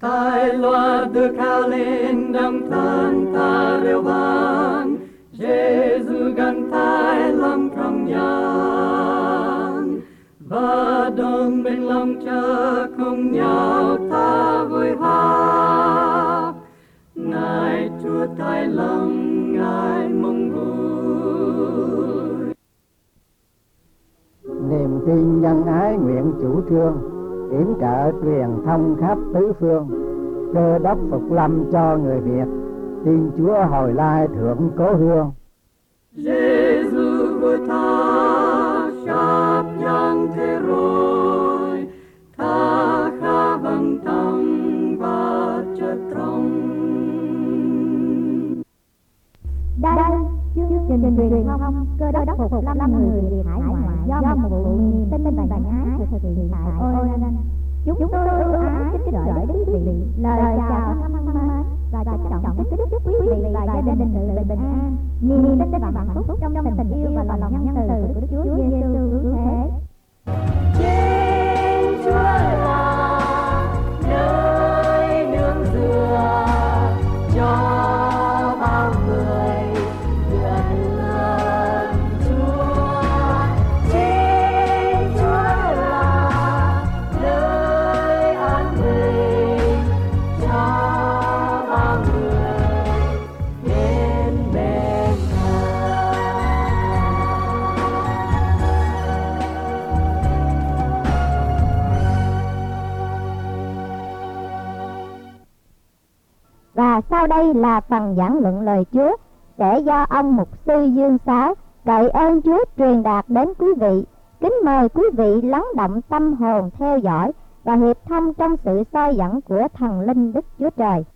Tài loa được cao lên đồng thân ta reo vang, Giêsu gần thái lòng trong gian, và đồng bên lòng cha cùng nhau ta vui hát. Ngài Chúa thái lòng, Ngài mong vui. Niềm tin nhân ái nguyện chủ trương, yểm trợ truyền thông khắp tứ phương, Cơ Đốc phục lâm cho người Việt, tin Chúa hồi lai thượng cố hương. Giêsu vua ta khắp nhân thế rồi, ta khá vâng tâm và chất trong. Đây chương trình truyền thông Cơ Đốc phục lâm người Việt hải ngoại do một vụ niềm tin và nhân ái thực hiện tại Oregon. Chúng tôi ưu ái kính gửi đến quý vị lời chào thân mến và trân trọng kính chúc quý vị và gia đình bình an, niềm tin và hạnh phúc trong tình yêu và lòng nhân từ của Đức Chúa Giêsu cứu thế. Trên Chúa là nơi nương tựa cho bao người vừa thương Chúa. Trên Chúa là nơi an bình cho bao người đến bên Ngài. Và sau đây là phần giảng luận lời Chúa sẽ do ông mục sư Dương Sáu cậy ơn Chúa truyền đạt đến quý vị. Kính mời quý vị lắng động tâm hồn theo dõi và hiệp thông trong sự soi dẫn của thần linh Đức Chúa Trời.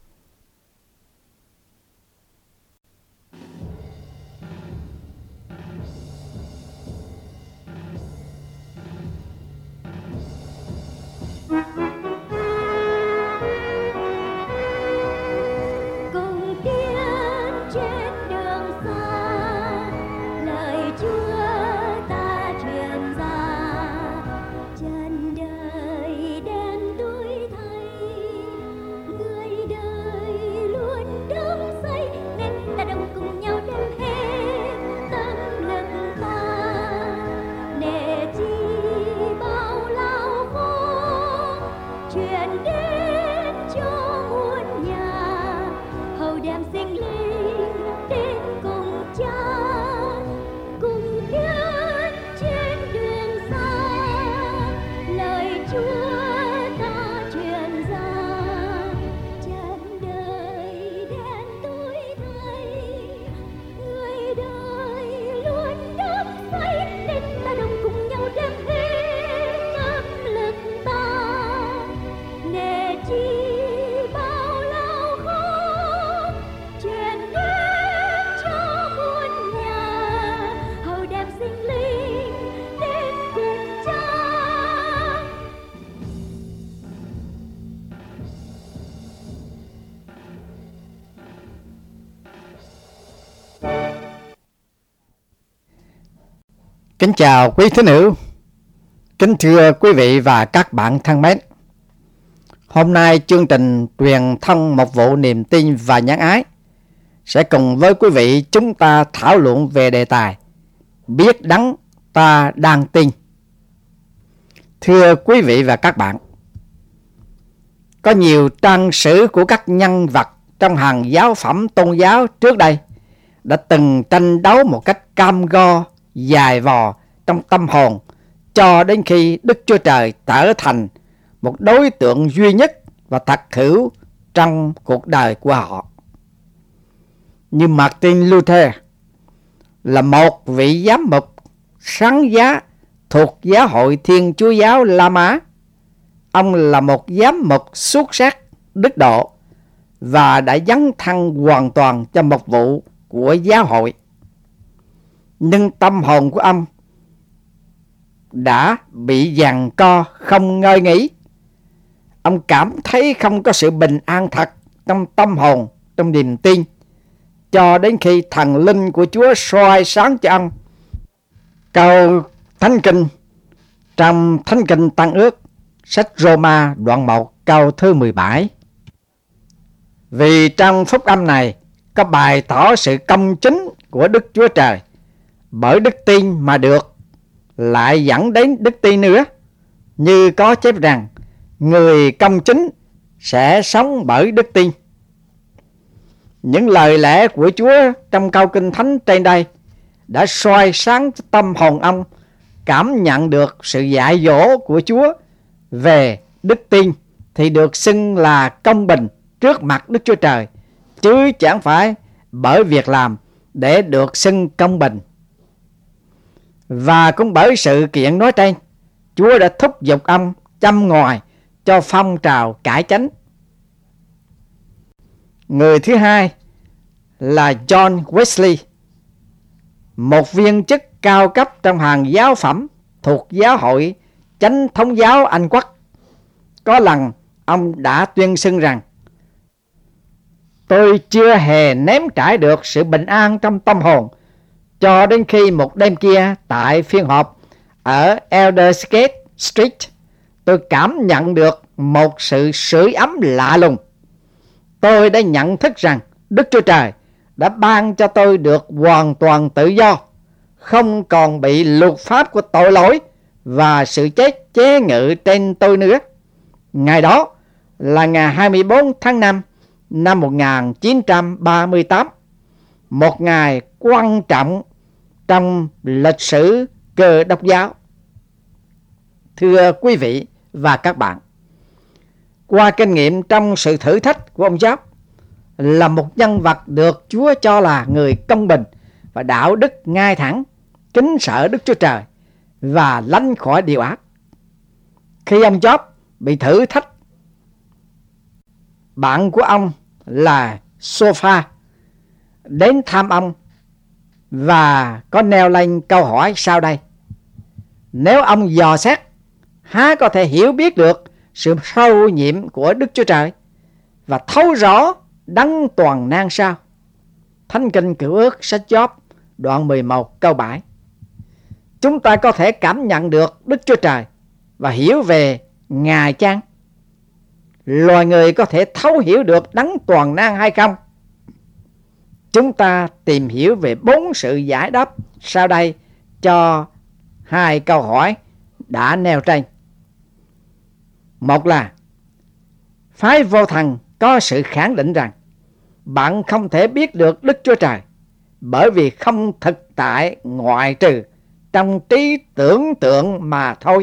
Cùng tiến trên đường xa, lời Chúa ta truyền ra, chân đời đen tối thay, người đời luôn đắm say, nên ta đồng cùng nhau đem hết tâm lực ta, để chi bao lao khổ truyền đến cho muôn nhà, hầu đem sinh linh đến cùng cha, cùng tiến trên đường xa, lời Chúa ta truyền ra, chân đời đen tối thay, người đời luôn đắm say, nên ta đồng cùng nhau đem hết tâm lực ta, để chi bao lao khổ truyền đến cho muôn nhà, hầu đem sinh linh đến cùng cha. Kính chào quý thính hữu, kính thưa quý vị và các bạn thân mến. Hôm nay chương trình truyền thông một vụ niềm tin và nhân ái sẽ cùng với quý vị chúng ta thảo luận về đề tài biết đấng ta đang tin. Thưa quý vị và các bạn, có nhiều trang sử của các nhân vật trong hàng giáo phẩm tôn giáo trước đây đã từng tranh đấu một cách cam go, dài vò trong tâm hồn cho đến khi Đức Chúa Trời trở thành một đối tượng duy nhất và thật hữu trong cuộc đời của họ. Như Martin Luther là một vị giám mục sáng giá thuộc giáo hội Thiên Chúa giáo La Mã. Ông là một giám mục xuất sắc, đức độ và đã dấn thân hoàn toàn cho mục vụ của giáo hội. Nhưng tâm hồn của ông đã bị giằng co không ngơi nghỉ. Ông cảm thấy không có sự bình an thật trong tâm hồn, trong niềm tin, cho đến khi thần linh của Chúa soi sáng cho ông. Câu Thánh Kinh trong Thánh Kinh Tăng Ước, sách Roma đoạn 1 câu thứ 17 Vì trong phúc âm này có bày tỏ sự công chính của Đức Chúa Trời, bởi đức tin mà được lại dẫn đến đức tin nữa, như có chép rằng người công chính sẽ sống bởi đức tin. Những lời lẽ của Chúa trong câu Kinh Thánh trên đây đã soi sáng tâm hồn ông cảm nhận được sự dạy dỗ của Chúa về đức tin thì được xưng là công bình trước mặt Đức Chúa Trời, chứ chẳng phải bởi việc làm để được xưng công bình. Và cũng bởi sự kiện nói trên, Chúa đã thúc giục ông châm ngòi cho phong trào cải chánh. Người thứ hai là John Wesley, một viên chức cao cấp trong hàng giáo phẩm thuộc giáo hội Chánh thống giáo Anh Quốc. Có lần ông đã tuyên xưng rằng: tôi chưa hề nếm trải được sự bình an trong tâm hồn cho đến khi một đêm kia tại phiên họp ở Aldersgate Street, tôi cảm nhận được một sự sưởi ấm lạ lùng. Tôi đã nhận thức rằng Đức Chúa Trời đã ban cho tôi được hoàn toàn tự do, không còn bị luật pháp của tội lỗi và sự chết chế ngự trên tôi nữa. Ngày đó là ngày 24 tháng 5 năm 1938, một ngày quan trọng trong lịch sử Cơ Đốc giáo. Thưa quý vị và các bạn, qua kinh nghiệm trong sự thử thách của ông Job, là một nhân vật được Chúa cho là người công bình và đạo đức ngay thẳng, kính sợ Đức Chúa Trời và lánh khỏi điều ác. Khi ông Job bị thử thách, bạn của ông là Sophia đến thăm ông và có nêu lên câu hỏi sau đây: nếu ông dò xét, há có thể hiểu biết được sự sâu nhiệm của Đức Chúa Trời và thấu rõ đấng toàn năng sao? Thánh Kinh Cựu Ước sách Job đoạn 11 câu 7. Chúng ta có thể cảm nhận được Đức Chúa Trời và hiểu về Ngài chăng? Loài người có thể thấu hiểu được đấng toàn năng hay không? Chúng ta tìm hiểu về 4 sự giải đáp sau đây cho 2 câu hỏi đã nêu trên. Một là phái vô thần có sự khẳng định rằng bạn không thể biết được Đức Chúa Trời, bởi vì không thực tại ngoại trừ trong trí tưởng tượng mà thôi.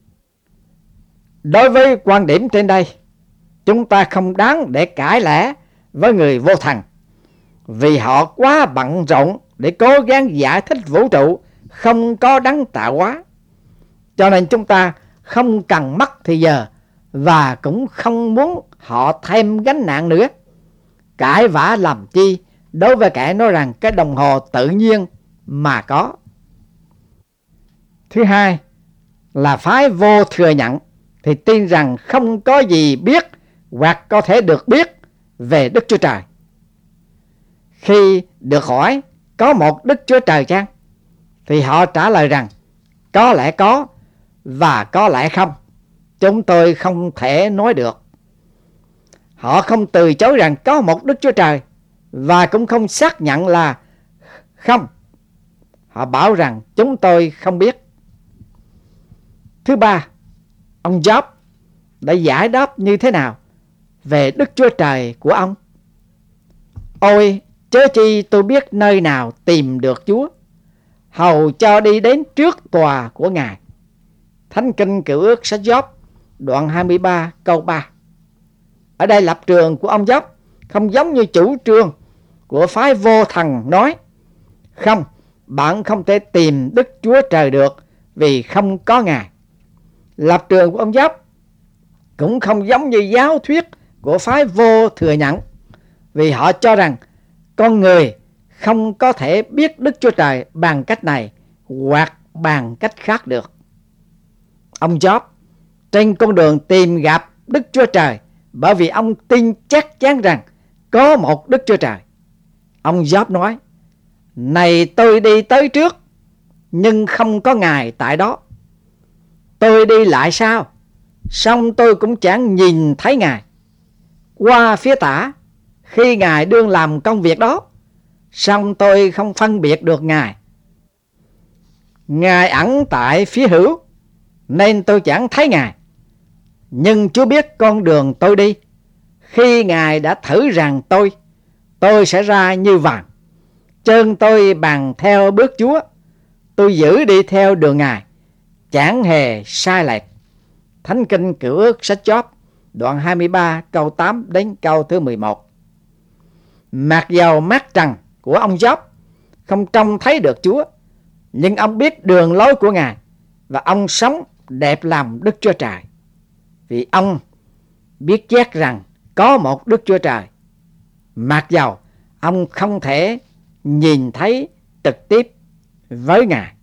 Đối với quan điểm trên đây, chúng ta không đáng để cãi lẽ với người vô thần, vì họ quá bận rộn để cố gắng giải thích vũ trụ không có đấng tạo hóa. Cho nên chúng ta không cần mất thời giờ và cũng không muốn họ thêm gánh nặng nữa. Cãi vã làm chi đối với kẻ nói rằng cái đồng hồ tự nhiên mà có. Thứ hai là phái vô thừa nhận thì tin rằng không có gì biết hoặc có thể được biết về Đức Chúa Trời. Khi được hỏi có một Đức Chúa Trời chăng, thì họ trả lời rằng có lẽ có và có lẽ không. Chúng tôi không thể nói được. Họ không từ chối rằng có một Đức Chúa Trời và cũng không xác nhận là không. Họ bảo rằng chúng tôi không biết. Thứ ba, ông Job đã giải đáp như thế nào về Đức Chúa Trời của ông? Ôi, chớ chi tôi biết nơi nào tìm được Chúa, hầu cho đi đến trước tòa của Ngài. Thánh Kinh Cựu Ước sách Job đoạn 23 câu 3. Ở đây lập trường của ông Job không giống như chủ trương của phái vô thần nói không, bạn không thể tìm Đức Chúa Trời được vì không có Ngài. Lập trường của ông Job cũng không giống như giáo thuyết của phái vô thừa nhận, vì họ cho rằng con người không có thể biết Đức Chúa Trời bằng cách này hoặc bằng cách khác được. Ông Job trên con đường tìm gặp Đức Chúa Trời bởi vì ông tin chắc chắn rằng có một Đức Chúa Trời. Ông Job nói: này tôi đi tới trước nhưng không có Ngài tại đó. Tôi đi lại sau, song tôi cũng chẳng nhìn thấy Ngài. Qua phía tả khi Ngài đương làm công việc đó, song tôi không phân biệt được Ngài. Ngài ẩn tại phía hữu, nên tôi chẳng thấy Ngài. Nhưng Chúa biết con đường tôi đi. Khi Ngài đã thử rằng tôi sẽ ra như vàng. Chân tôi bằng theo bước Chúa. Tôi giữ đi theo đường Ngài, chẳng hề sai lệch. Thánh Kinh Cựu Ước sách Gióp, đoạn 23 câu 8 đến câu thứ 11. Mặc dầu mắt trần của ông Gióp không trông thấy được Chúa, nhưng ông biết đường lối của Ngài, và ông sống đẹp lòng Đức Chúa Trời. Vì ông biết chắc rằng có một Đức Chúa Trời, mặc dầu ông không thể nhìn thấy trực tiếp với Ngài.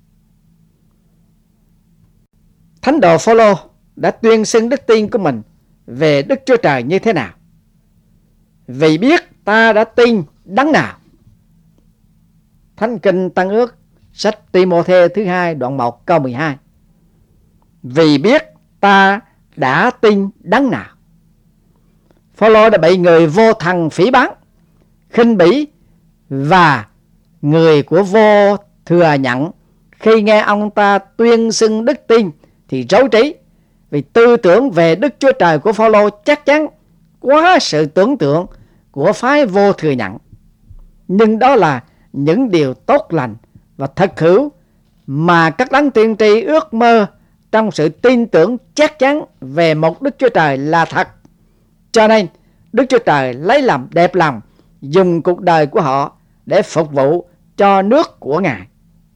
Thánh đồ Phôlô đã tuyên xưng đức tin của mình về Đức Chúa Trời như thế nào? Vì biết ta đã tin đấng nào. Thánh Kinh Tân Ước sách Ti-mô-thê thứ 2 đoạn 1 câu 12. Vì biết ta đã tin đấng nào. Phôlô đã bị người vô thần phỉ báng, khinh bỉ, và người của vô thừa nhận khi nghe ông ta tuyên xưng đức tin thì rối trí, vì tư tưởng về Đức Chúa Trời của Phôlô chắc chắn quá sự tưởng tượng của phái vô thừa nhận. Nhưng đó là những điều tốt lành và thật hữu mà các đấng tiên tri ước mơ trong sự tin tưởng chắc chắn về một Đức Chúa Trời là thật. Cho nên Đức Chúa Trời lấy làm đẹp lòng dùng cuộc đời của họ để phục vụ cho nước của Ngài.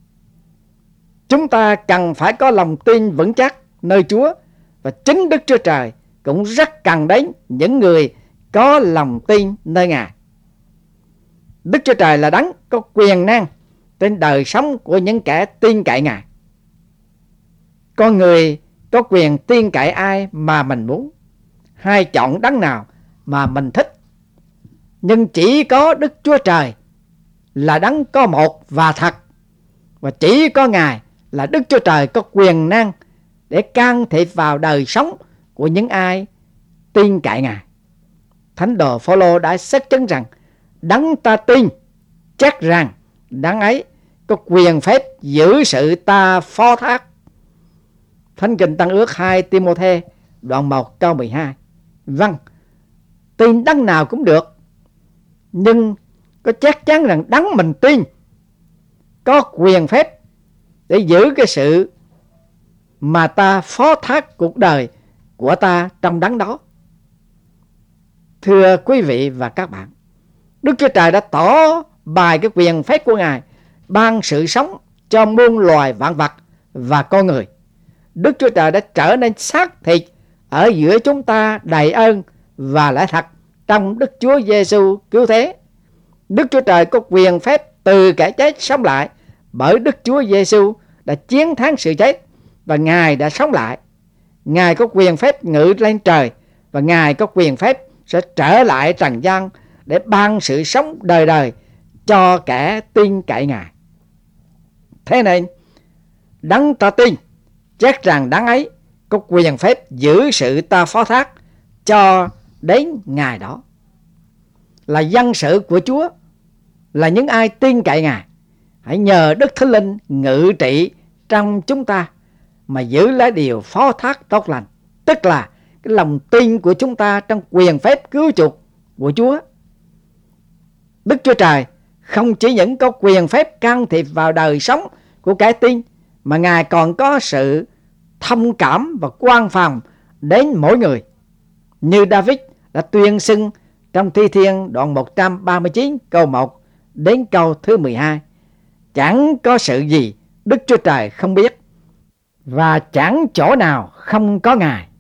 Chúng ta cần phải có lòng tin vững chắc nơi Chúa, và chính Đức Chúa Trời cũng rất cần đến những người có lòng tin nơi Ngài. Đức Chúa Trời là đấng có quyền năng trên đời sống của những kẻ tin cậy Ngài. Con người có quyền tin cậy ai mà mình muốn, hay chọn đấng nào mà mình thích. Nhưng chỉ có Đức Chúa Trời là đấng có một và thật, và chỉ có Ngài là Đức Chúa Trời có quyền năng để can thiệp vào đời sống của những ai tin cậy Ngài. Thánh đồ Phôlô đã xác chứng rằng đấng ta tin chắc rằng đấng ấy có quyền phép giữ sự ta phó thác. Thánh Kinh Tân Ước 2 Ti-mô-thê đoạn 1 câu 12. Vâng, tin đấng nào cũng được, nhưng có chắc chắn rằng đấng mình tin có quyền phép để giữ cái sự mà ta phó thác cuộc đời của ta trong đấng đó. Thưa quý vị và các bạn, Đức Chúa Trời đã tỏ bài cái quyền phép của Ngài ban sự sống cho muôn loài vạn vật và con người. Đức Chúa Trời đã trở nên xác thịt ở giữa chúng ta đầy ơn và lẽ thật trong Đức Chúa Giêsu cứu thế. Đức Chúa Trời có quyền phép từ kẻ chết sống lại, bởi Đức Chúa Giêsu đã chiến thắng sự chết và Ngài đã sống lại. Ngài có quyền phép ngự lên trời, và Ngài có quyền phép sẽ trở lại trần gian để ban sự sống đời đời cho kẻ tin cậy Ngài. Thế nên đấng ta tin chắc rằng đấng ấy có quyền phép giữ sự ta phó thác cho đến ngày đó. Là dân sự của Chúa, là những ai tin cậy Ngài, hãy nhờ Đức Thánh Linh ngự trị trong chúng ta mà giữ lấy điều phó thác tốt lành, tức là cái lòng tin của chúng ta trong quyền phép cứu chuộc của Chúa. Đức Chúa Trời không chỉ những có quyền phép can thiệp vào đời sống của kẻ tin, mà Ngài còn có sự thông cảm và quan phòng đến mỗi người, như David đã tuyên xưng trong Thi Thiên đoạn 139 câu 1 đến câu thứ 12. Chẳng có sự gì Đức Chúa Trời không biết, và chẳng chỗ nào không có Ngài.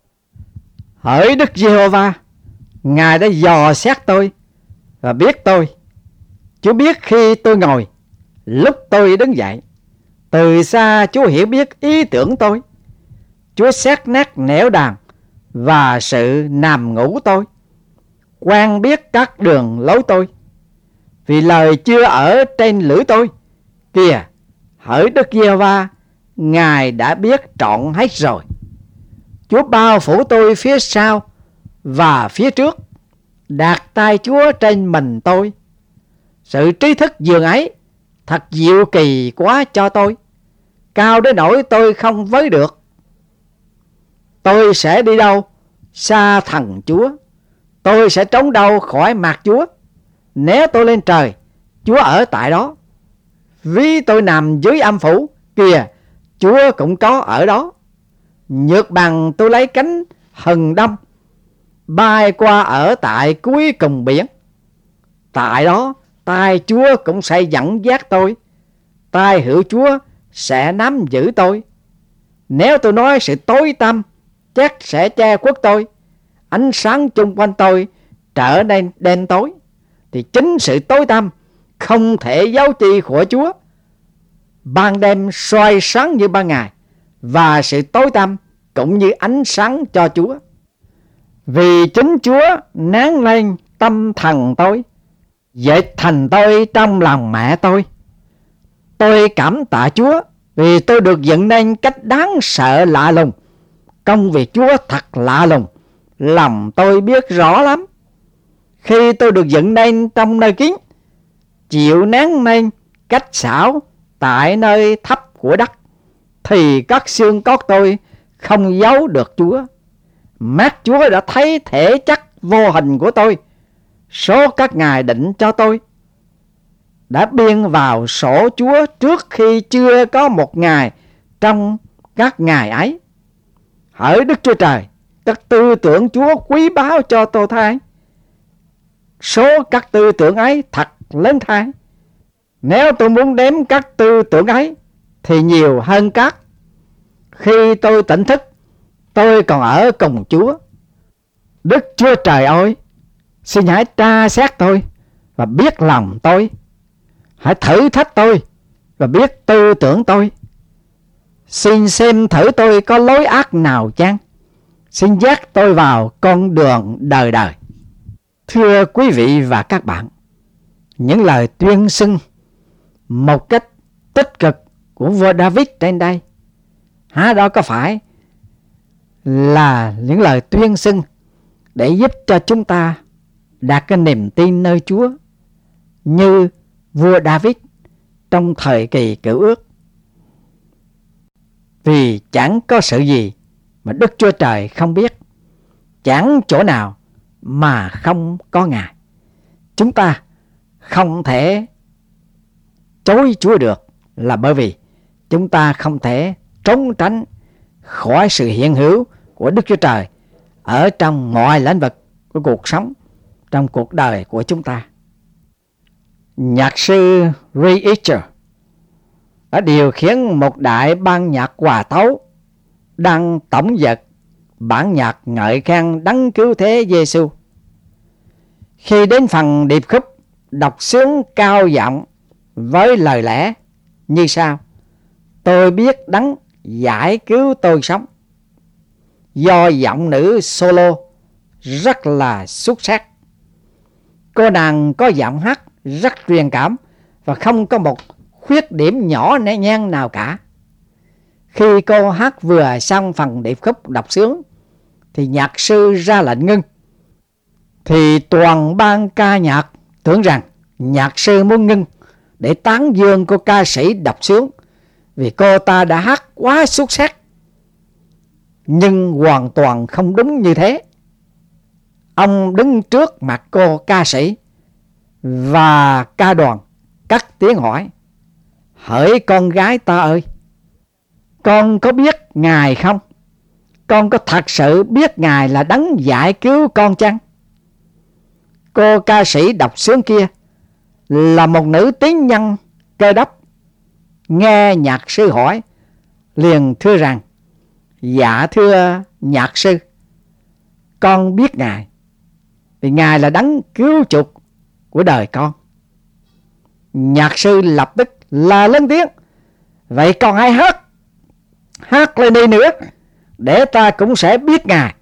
Hỡi Đức Giê-hô-va, Ngài đã dò xét tôi và biết tôi. Chúa biết khi tôi ngồi, lúc tôi đứng dậy. Từ xa Chúa hiểu biết ý tưởng tôi. Chúa xét nát nẻo đàn và sự nằm ngủ tôi, quan biết các đường lối tôi, vì lời chưa ở trên lưỡi tôi. Kìa, hỡi Đức Giê-hô-va, Ngài đã biết trọn hết rồi. Chúa bao phủ tôi phía sau và phía trước. đặt tay Chúa trên mình tôi. Sự trí thức dường ấy thật diệu kỳ quá cho tôi, cao đến nỗi tôi không với được. Tôi sẽ đi đâu xa thần Chúa? Tôi sẽ trốn đâu khỏi mặt Chúa? Nếu tôi lên trời, Chúa ở tại đó. Ví tôi nằm dưới âm phủ, kìa, Chúa cũng có ở đó. Nhược bằng tôi lấy cánh hừng đông, bay qua ở tại cuối cùng biển. Tại đó, tay Chúa cũng sẽ dẫn dắt tôi. Tay hữu Chúa sẽ nắm giữ tôi. Nếu tôi nói sự tối tăm chắc sẽ che khuất tôi, ánh sáng chung quanh tôi trở nên đen tối, thì chính sự tối tăm không thể giấu chi của Chúa. Ban đêm soi sáng như ban ngày, và sự tối tăm cũng như ánh sáng cho Chúa. Vì chính Chúa nén lên tâm thần tôi, dệt thành tôi trong lòng mẹ tôi. Tôi cảm tạ Chúa vì tôi được dựng nên cách đáng sợ lạ lùng. Công việc Chúa thật lạ lùng, lòng tôi biết rõ lắm. Khi tôi được dựng nên trong nơi kín, chịu nén lên cách xảo tại nơi thấp của đất, thì các xương cốt tôi không giấu được Chúa. Mắt Chúa đã thấy thể chất vô hình của tôi. Số các ngài định cho tôi đã biên vào sổ Chúa trước khi chưa có một ngày trong các ngày ấy. Hỡi Đức Chúa Trời, các tư tưởng Chúa quý báu cho tôi thay. Số các tư tưởng ấy thật lớn thay. Nếu tôi muốn đếm các tư tưởng ấy thì nhiều hơn các. Khi tôi tỉnh thức, tôi còn ở cùng Chúa. Đức Chúa Trời ơi, xin hãy tra xét tôi và biết lòng tôi. Hãy thử thách tôi và biết tư tưởng tôi. Xin xem thử tôi có lối ác nào chăng. Xin dắt tôi vào con đường đời đời. Thưa quý vị và các bạn, những lời tuyên xưng một cách tích cực của vua David trên đây, đó có phải là những lời tuyên xưng để giúp cho chúng ta đạt cái niềm tin nơi Chúa như vua David trong thời kỳ Cựu Ước? Vì chẳng có sự gì mà Đức Chúa Trời không biết, chẳng chỗ nào mà không có Ngài. Chúng ta không thể chối Chúa được, là bởi vì chúng ta không thể trốn tránh khỏi sự hiện hữu của Đức Chúa Trời ở trong mọi lĩnh vực của cuộc sống, trong cuộc đời của chúng ta. Nhạc sư Ray Eacher đã điều khiển một đại ban nhạc hòa tấu đang tổng dật bản nhạc ngợi khen đấng cứu thế Giêsu. Khi đến phần điệp khúc, đọc xướng cao giọng với lời lẽ như sau: tôi biết đấng giải cứu tôi sống. Do giọng nữ solo rất là xuất sắc, cô nàng có giọng hát rất truyền cảm và không có một khuyết điểm nhỏ nhen nào cả. Khi cô hát vừa xong phần điệp khúc đọc xướng thì nhạc sư ra lệnh ngưng. Thì toàn ban ca nhạc tưởng rằng nhạc sư muốn ngưng để tán dương cô ca sĩ đọc xướng vì cô ta đã hát quá xuất sắc. Nhưng hoàn toàn không đúng như thế. Ông đứng trước mặt cô ca sĩ và ca đoàn cất tiếng hỏi: hỡi con gái ta ơi, con có biết Ngài không? Con có thật sự biết Ngài là đấng giải cứu con chăng? Cô ca sĩ đọc xướng kia là một nữ tín nhân Cơ Đốc. Nghe nhạc sư hỏi, liền thưa rằng: dạ thưa nhạc sư, con biết Ngài, vì Ngài là đấng cứu chuộc của đời con. Nhạc sư lập tức la lớn tiếng: vậy con hãy hát lên đi nữa, để ta cũng sẽ biết Ngài.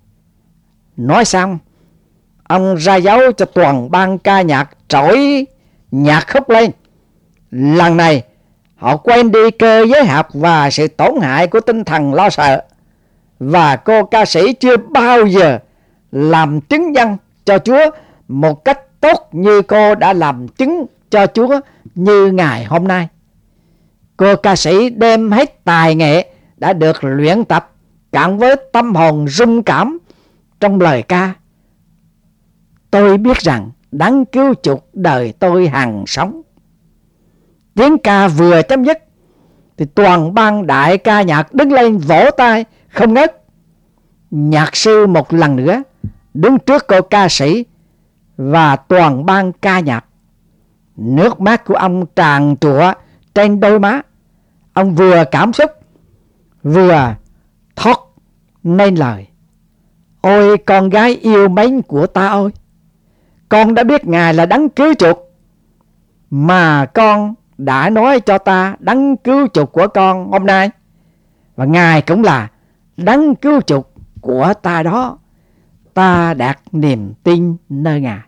Nói xong, ông ra dấu cho toàn ban ca nhạc trỗi nhạc khúc lên. Lần này họ quên đi cơ giới học và sự tổn hại của tinh thần lo sợ, và cô ca sĩ chưa bao giờ làm chứng nhân cho Chúa một cách tốt như cô đã làm chứng cho Chúa như ngày hôm nay. Cô ca sĩ đem hết tài nghệ đã được luyện tập cộng với tâm hồn rung cảm trong lời ca. Tôi biết rằng Đấng cứu chuộc đời tôi hằng sống. Tiếng ca vừa chấm dứt thì toàn ban đại ca nhạc đứng lên vỗ tay không ngớt. Nhạc sư một lần nữa đứng trước cô ca sĩ và toàn ban ca nhạc. Nước mắt của ông tràn trụa trên đôi má. Ông vừa cảm xúc vừa thốt nên lời: Ôi con gái yêu mến của ta ơi, con đã biết Ngài là Đấng cứu chuộc, mà con đã nói cho ta Đấng cứu chuộc của con hôm nay, và Ngài cũng là Đấng cứu chuộc của ta đó. Ta đặt niềm tin nơi Ngài.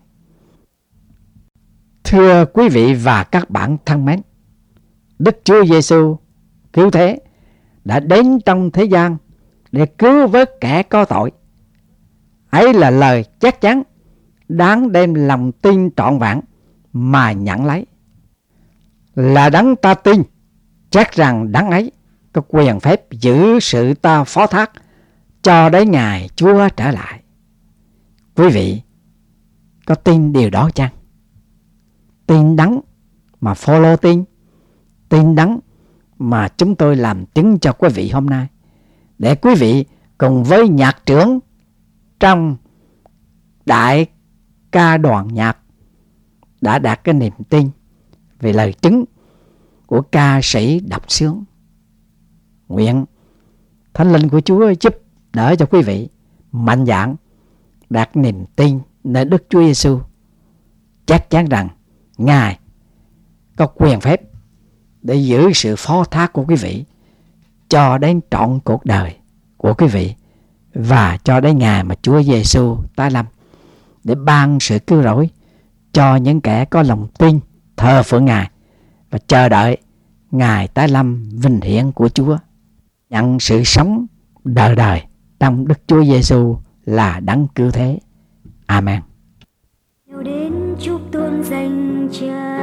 Thưa quý vị và các bạn thân mến, Đức Chúa Giêsu cứu thế đã đến trong thế gian để cứu vớt kẻ có tội. Ấy là lời chắc chắn đáng đem lòng tin trọn vẹn mà nhận lấy. Là Đấng ta tin, chắc rằng Đấng ấy có quyền phép giữ sự ta phó thác cho đến ngày Chúa trở lại. Quý vị có tin điều đó chăng? Tin Đấng mà Phôlô tin Đấng mà chúng tôi làm chứng cho quý vị hôm nay, để quý vị cùng với nhạc trưởng trong đại ca đoàn nhạc đã đạt cái niềm tin về lời chứng của ca sĩ đọc sướng. Nguyện Thánh Linh của Chúa giúp đỡ cho quý vị mạnh dạn đạt niềm tin nơi Đức Chúa Giêsu, chắc chắn rằng Ngài có quyền phép để giữ sự phó thác của quý vị cho đến trọn cuộc đời của quý vị, và cho đến ngày mà Chúa Giêsu tái lâm để ban sự cứu rỗi cho những kẻ có lòng tin thờ phượng Ngài và chờ đợi Ngài tái lâm vinh hiển của Chúa, nhận sự sống đời đời trong Đức Chúa Giêsu là Đấng cứu thế. Amen. Nếu đến chúc tôn danh Cha,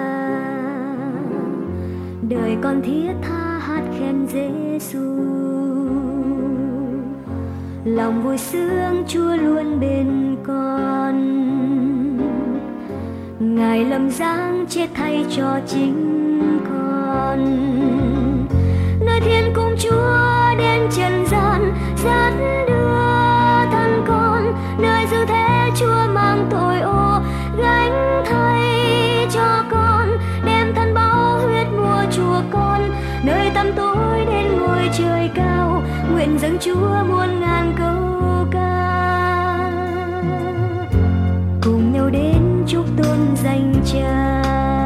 đời con thiết tha hát khen Giêsu. Lòng vui sướng Chúa luôn bên con, Ngài lâm dáng chết thay cho chính con. Nơi thiên cùng Chúa đến trần gian, dắt đưa thân con. Nơi dư thế Chúa mang tội ô, gánh thay cho con, đem thân báu huyết mua chùa con. Nơi tăm tối đến ngôi trời cao, nguyện dâng Chúa muôn ngàn câu ca. Cùng nhau đến chúc tôn danh Cha,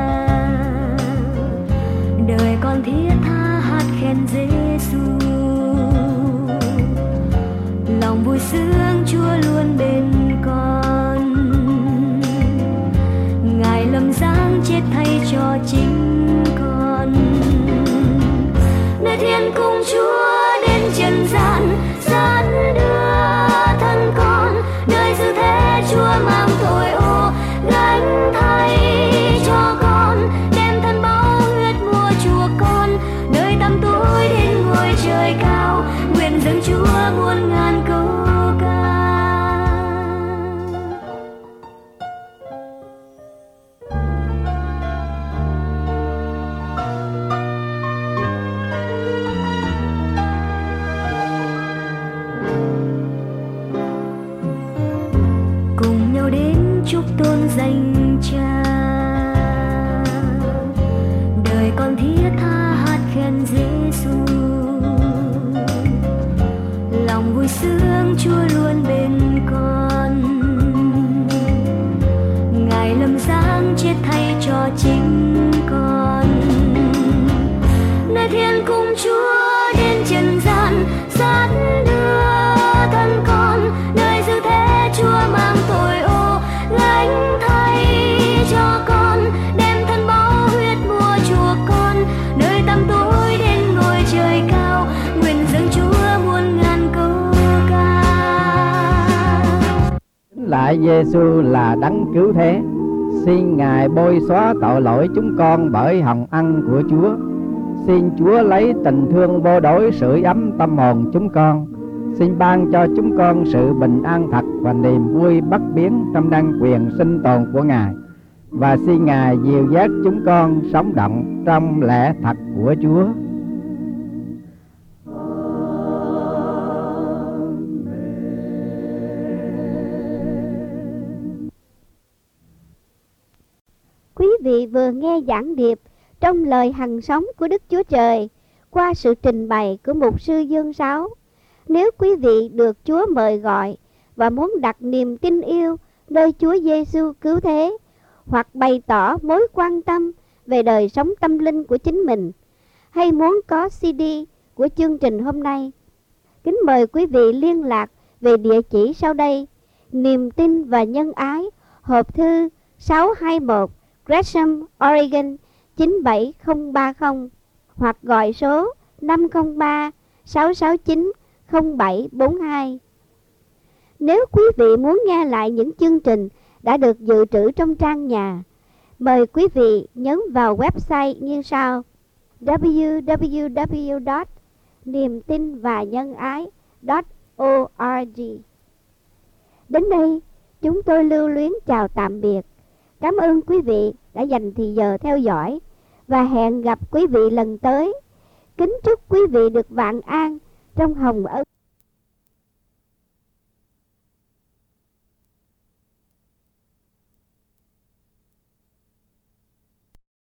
đời con thiết tha hát khen Giêsu. Lòng vui sướng Chúa luôn bên con, Ngài lâm dáng chết thay cho chính con. Nơi thiên cung Chúa đến trần gian, dắt đưa thân con. Nơi dư thế Chúa mang tội ô, gánh thay cho con, đem thân báu huyết mua chùa con. Nơi tăm tối đến ngôi trời cao, nguyện dâng Chúa muôn ngàn câu ca. lại Giêsu là đấng cứu thế. Xin Ngài bôi xóa tội lỗi chúng con bởi hồng ân của Chúa. Xin Chúa lấy tình thương vô đối sưởi ấm tâm hồn chúng con. Xin ban cho chúng con sự bình an thật và niềm vui bất biến trong năng quyền sinh tồn của Ngài. Và xin Ngài dìu dắt chúng con sống động trong lẽ thật của Chúa. Quý vị vừa nghe giảng điệp trong lời hằng sống của Đức Chúa Trời qua sự trình bày của mục sư Dương Sáu. Nếu quý vị được Chúa mời gọi và muốn đặt niềm tin yêu nơi Chúa Giêsu cứu thế, hoặc bày tỏ mối quan tâm về đời sống tâm linh của chính mình, hay muốn có CD của chương trình hôm nay, kính mời quý vị liên lạc về địa chỉ sau đây: Niềm tin và Nhân Ái, hộp thư 621 Gresham, Oregon 97030, hoặc gọi số 503 669 0742. Nếu quý vị muốn nghe lại những chương trình đã được dự trữ trong trang nhà, mời quý vị nhấn vào website như sau: www.niemtinvanhângai.org. Đến đây, chúng tôi lưu luyến chào tạm biệt. Cảm ơn quý vị đã dành thời giờ theo dõi và hẹn gặp quý vị lần tới. Kính chúc quý vị được vạn an trong hồng ân.